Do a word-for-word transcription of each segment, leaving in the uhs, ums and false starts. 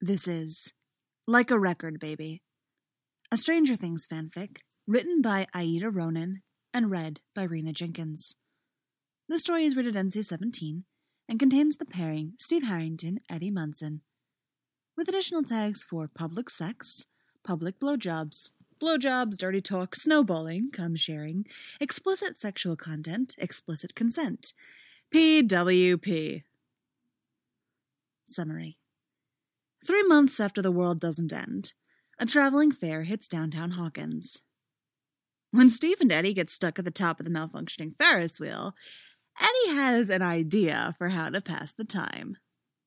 This is Like a Record Baby, a Stranger Things fanfic written by Aida Ronan and read by Rena Jenkins. The story is rated N C seventeen and contains the pairing Steve Harrington, Eddie Munson, with additional tags for public sex, public blowjobs, blowjobs, dirty talk, snowballing, cum sharing, explicit sexual content, explicit consent, P W P. Summary. Three months after the world doesn't end, a traveling fair hits downtown Hawkins. When Steve and Eddie get stuck at the top of the malfunctioning Ferris wheel, Eddie has an idea for how to pass the time.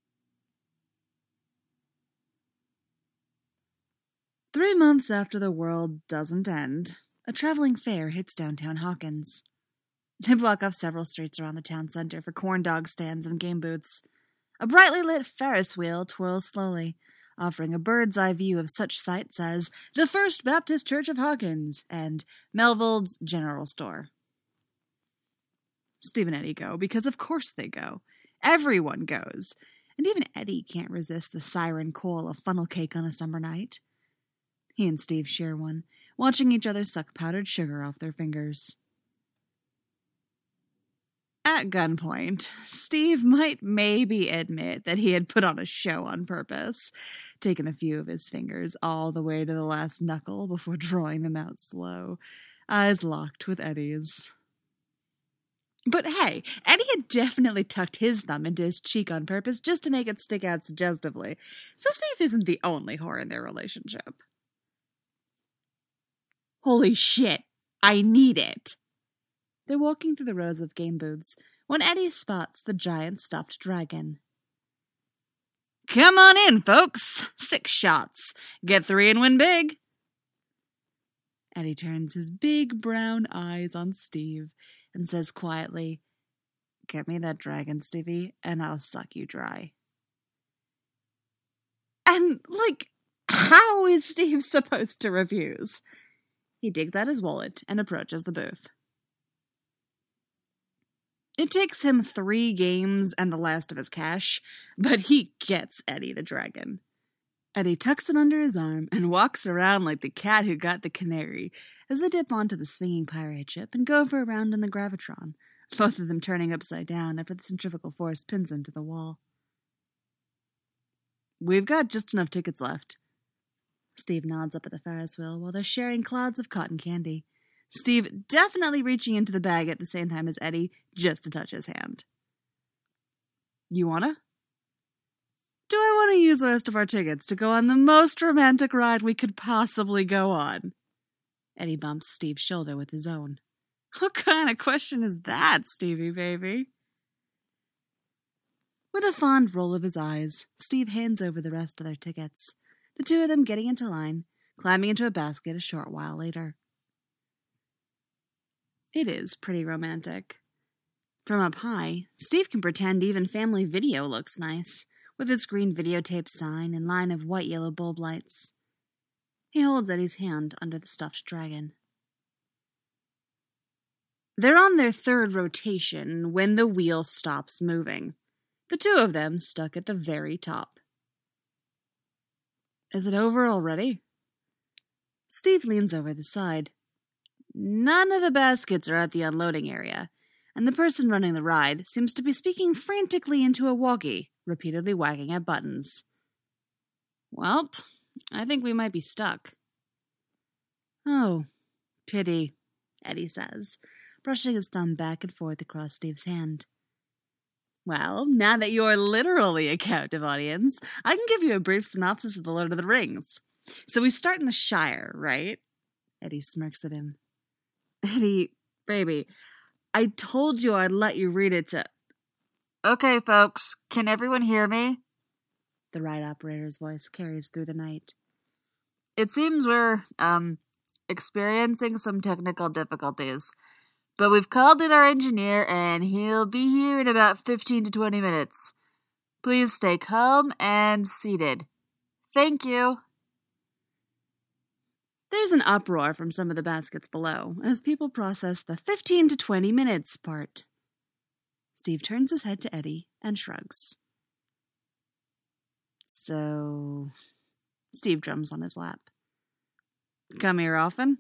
Three months after the world doesn't end, a traveling fair hits downtown Hawkins. They block off several streets around the town center for corn dog stands and game booths. A brightly lit Ferris wheel twirls slowly, offering a bird's eye view of such sights as the First Baptist Church of Hawkins and Melvold's General Store. Steve and Eddie go because of course they go. Everyone goes. And even Eddie can't resist the siren call of funnel cake on a summer night. He and Steve share one, watching each other suck powdered sugar off their fingers. At gunpoint, Steve might maybe admit that he had put on a show on purpose, taken a few of his fingers all the way to the last knuckle before drawing them out slow, eyes locked with Eddie's. But hey, Eddie had definitely tucked his thumb into his cheek on purpose just to make it stick out suggestively, so Steve isn't the only whore in their relationship. Holy shit, I need it! They're walking through the rows of game booths when Eddie spots the giant stuffed dragon. Come on in, folks! Six shots. Get three and win big. Eddie turns his big brown eyes on Steve and says quietly, Get me that dragon, Stevie, and I'll suck you dry. And, like, how is Steve supposed to refuse? He digs out his wallet and approaches the booth. It takes him three games and the last of his cash, but he gets Eddie the dragon. Eddie tucks it under his arm and walks around like the cat who got the canary as they dip onto the swinging pirate ship and go for a round in the gravitron, both of them turning upside down after the centrifugal force pins them to the wall. We've got just enough tickets left. Steve nods up at the Ferris wheel while they're sharing clouds of cotton candy. Steve definitely reaching into the bag at the same time as Eddie, just to touch his hand. You wanna? Do I want to use the rest of our tickets to go on the most romantic ride we could possibly go on? Eddie bumps Steve's shoulder with his own. What kind of question is that, Stevie baby? With a fond roll of his eyes, Steve hands over the rest of their tickets, the two of them getting into line, climbing into a basket a short while later. It is pretty romantic. From up high, Steve can pretend even family video looks nice, with its green videotape sign and line of white-yellow bulb lights. He holds Eddie's hand under the stuffed dragon. They're on their third rotation when the wheel stops moving, the two of them stuck at the very top. Is it over already? Steve leans over the side. None of the baskets are at the unloading area, and the person running the ride seems to be speaking frantically into a walkie, repeatedly wagging at buttons. Well, I think we might be stuck. Oh, pity, Eddie says, brushing his thumb back and forth across Steve's hand. Well, now that you're literally a captive audience, I can give you a brief synopsis of The Lord of the Rings. So we start in the Shire, right? Eddie smirks at him. Eddie, baby, I told you I'd let you read it to... Okay, folks, can everyone hear me? The ride operator's voice carries through the night. It seems we're, um, experiencing some technical difficulties, but we've called in our engineer and he'll be here in about fifteen to twenty minutes. Please stay calm and seated. Thank you. There's an uproar from some of the baskets below as people process the fifteen to twenty minutes part. Steve turns his head to Eddie and shrugs. So, Steve drums on his lap. Come here often?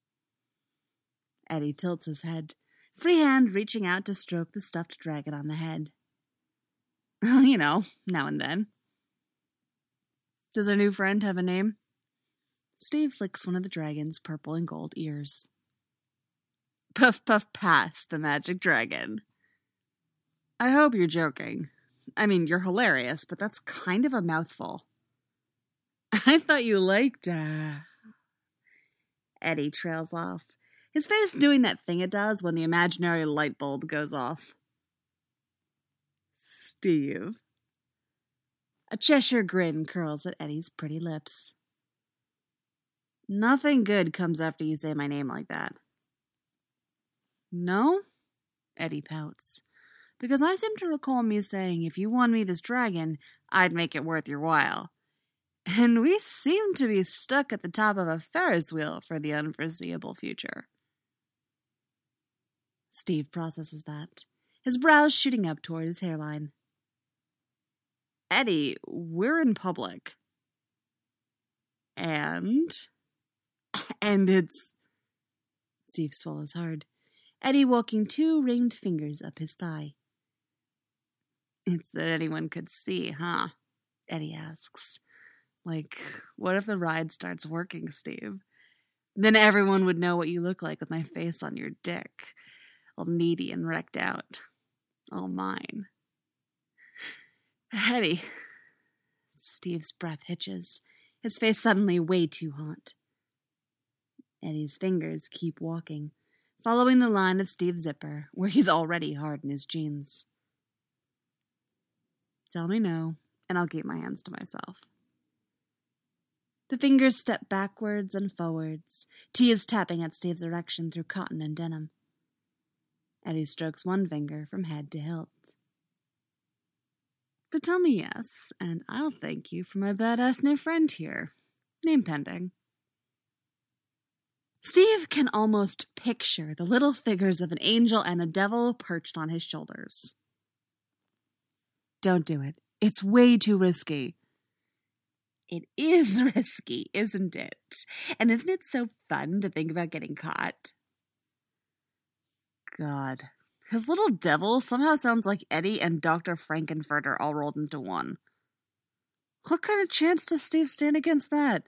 Eddie tilts his head, free hand reaching out to stroke the stuffed dragon on the head. You know, now and then. Does our new friend have a name? Steve flicks one of the dragon's purple and gold ears. Puff Puff Pass, the magic dragon. I hope you're joking. I mean, you're hilarious, but that's kind of a mouthful. I thought you liked, uh... Eddie trails off, his face doing that thing it does when the imaginary light bulb goes off. Steve. A Cheshire grin curls at Eddie's pretty lips. Nothing good comes after you say my name like that. No? Eddie pouts. Because I seem to recall me saying if you won me this dragon, I'd make it worth your while. And we seem to be stuck at the top of a Ferris wheel for the unforeseeable future. Steve processes that, his brows shooting up toward his hairline. Eddie, we're in public. And? And it's... Steve swallows hard, Eddie walking two ringed fingers up his thigh. It's that anyone could see, huh? Eddie asks. Like, what if the ride starts working, Steve? Then everyone would know what you look like with my face on your dick. All needy and wrecked out. All mine. Eddie. Steve's breath hitches, his face suddenly way too hot. Eddie's fingers keep walking, following the line of Steve's zipper, where he's already hard in his jeans. Tell me no, and I'll keep my hands to myself. The fingers step backwards and forwards, T is tapping at Steve's erection through cotton and denim. Eddie strokes one finger from head to hilt. But tell me yes, and I'll thank you for my badass new friend here. Name pending. Steve can almost picture the little figures of an angel and a devil perched on his shoulders. Don't do it. It's way too risky. It is risky, isn't it? And isn't it so fun to think about getting caught? God. His little devil somehow sounds like Eddie and Doctor Frankenfurter all rolled into one. What kind of chance does Steve stand against that?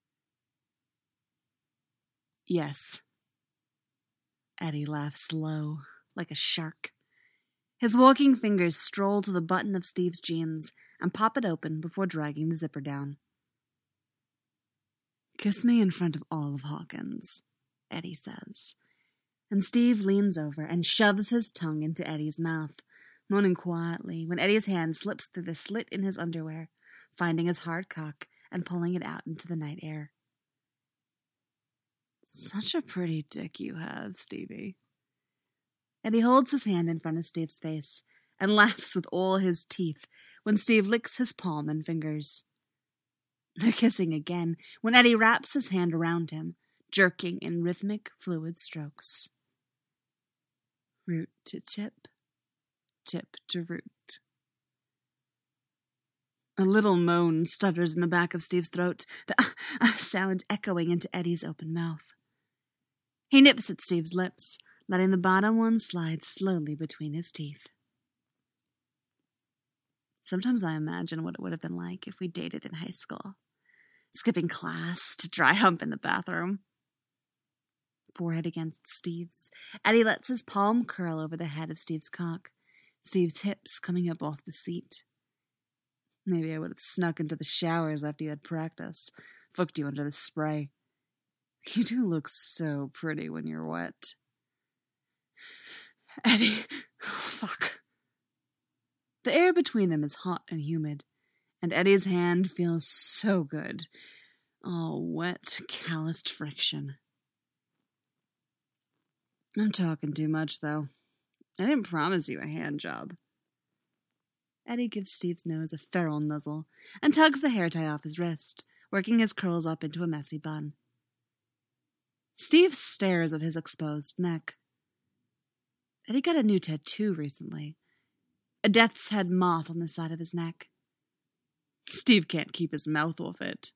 Yes. Eddie laughs low, like a shark. His walking fingers stroll to the button of Steve's jeans and pop it open before dragging the zipper down. Kiss me in front of all of Hawkins, Eddie says. And Steve leans over and shoves his tongue into Eddie's mouth, moaning quietly when Eddie's hand slips through the slit in his underwear, finding his hard cock and pulling it out into the night air. Such a pretty dick you have, Stevie. Eddie holds his hand in front of Steve's face and laughs with all his teeth when Steve licks his palm and fingers. They're kissing again when Eddie wraps his hand around him, jerking in rhythmic, fluid strokes. Root to tip, tip to root. A little moan stutters in the back of Steve's throat, the uh, uh, sound echoing into Eddie's open mouth. He nips at Steve's lips, letting the bottom one slide slowly between his teeth. Sometimes I imagine what it would have been like if we dated in high school. Skipping class to dry hump in the bathroom. Forehead against Steve's, Eddie lets his palm curl over the head of Steve's cock, Steve's hips coming up off the seat. Maybe I would have snuck into the showers after you had practice, fucked you under the spray. You do look so pretty when you're wet. Eddie, oh, fuck. The air between them is hot and humid, and Eddie's hand feels so good. All wet, calloused friction. I'm talking too much, though. I didn't promise you a hand job. Eddie gives Steve's nose a feral nuzzle and tugs the hair tie off his wrist, working his curls up into a messy bun. Steve stares at his exposed neck. Eddie got a new tattoo recently. A death's head moth on the side of his neck. Steve can't keep his mouth off it.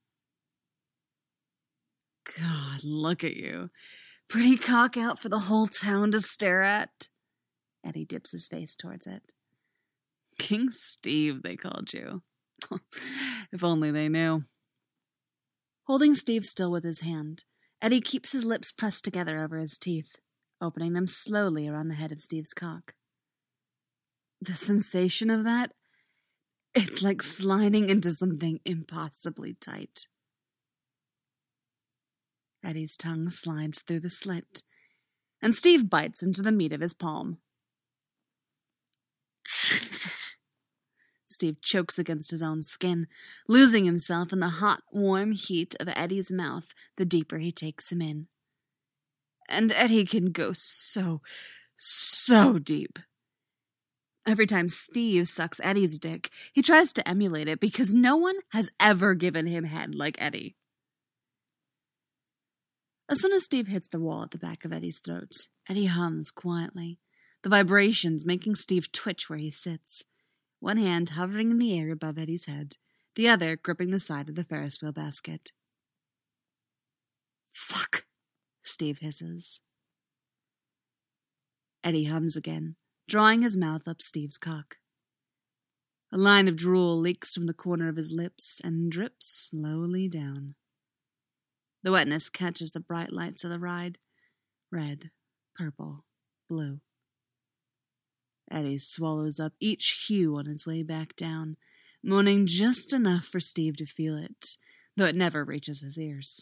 God, look at you. Pretty cock out for the whole town to stare at. Eddie dips his face towards it. King Steve, they called you. If only they knew. Holding Steve still with his hand, Eddie keeps his lips pressed together over his teeth, opening them slowly around the head of Steve's cock. The sensation of that, it's like sliding into something impossibly tight. Eddie's tongue slides through the slit, and Steve bites into the meat of his palm. Steve chokes against his own skin, losing himself in the hot, warm heat of Eddie's mouth the deeper he takes him in. And Eddie can go so, so deep. Every time Steve sucks Eddie's dick, he tries to emulate it because no one has ever given him head like Eddie. As soon as Steve hits the wall at the back of Eddie's throat, Eddie hums quietly, the vibrations making Steve twitch where he sits, one hand hovering in the air above Eddie's head, the other gripping the side of the Ferris wheel basket. Fuck, Steve hisses. Eddie hums again, drawing his mouth up Steve's cock. A line of drool leaks from the corner of his lips and drips slowly down. The wetness catches the bright lights of the ride. Red, purple, blue. Eddie swallows up each hue on his way back down, moaning just enough for Steve to feel it, though it never reaches his ears.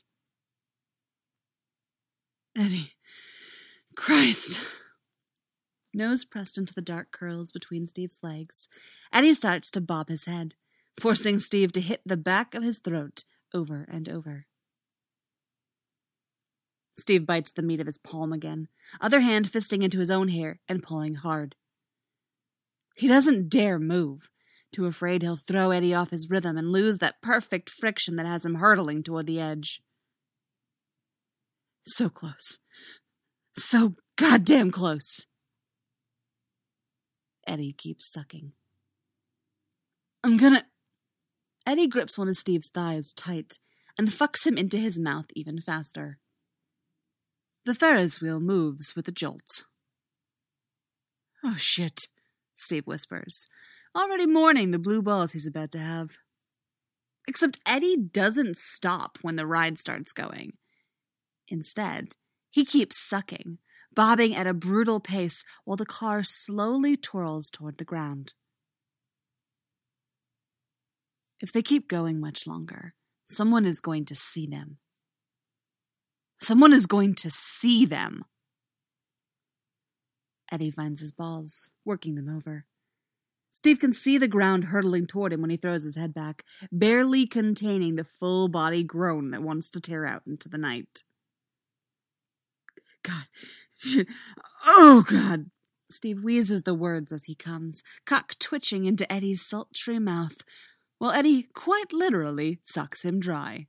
Eddie, Christ! Nose pressed into the dark curls between Steve's legs, Eddie starts to bob his head, forcing Steve to hit the back of his throat over and over. Steve bites the meat of his palm again, other hand fisting into his own hair and pulling hard. He doesn't dare move, too afraid he'll throw Eddie off his rhythm and lose that perfect friction that has him hurtling toward the edge. So close. So goddamn close. Eddie keeps sucking. I'm gonna... Eddie grips one of Steve's thighs tight and fucks him into his mouth even faster. The Ferris wheel moves with a jolt. Oh, shit, Steve whispers, already mourning the blue balls he's about to have. Except Eddie doesn't stop when the ride starts going. Instead, he keeps sucking, bobbing at a brutal pace while the car slowly twirls toward the ground. If they keep going much longer, someone is going to see them. Someone is going to see them. Eddie finds his balls, working them over. Steve can see the ground hurtling toward him when he throws his head back, barely containing the full-body groan that wants to tear out into the night. God, shit, oh God! Steve wheezes the words as he comes, cock twitching into Eddie's sultry mouth, while Eddie quite literally sucks him dry.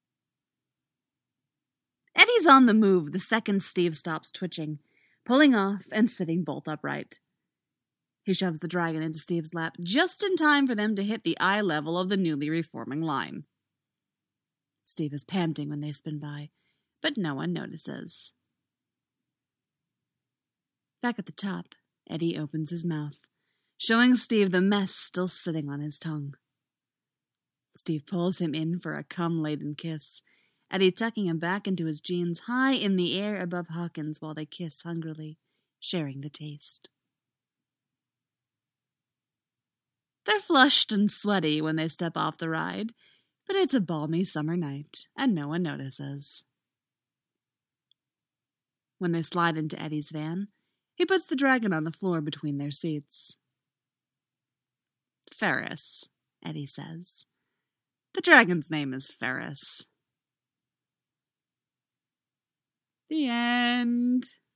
Eddie's on the move the second Steve stops twitching, pulling off and sitting bolt upright. He shoves the dragon into Steve's lap just in time for them to hit the eye level of the newly reforming line. Steve is panting when they spin by, but no one notices. Back at the top, Eddie opens his mouth, showing Steve the mess still sitting on his tongue. Steve pulls him in for a cum-laden kiss, Eddie tucking him back into his jeans high in the air above Hawkins while they kiss hungrily, sharing the taste. They're flushed and sweaty when they step off the ride, but it's a balmy summer night, and no one notices. When they slide into Eddie's van, he puts the dragon on the floor between their seats. Ferris, Eddie says. The dragon's name is Ferris. The end.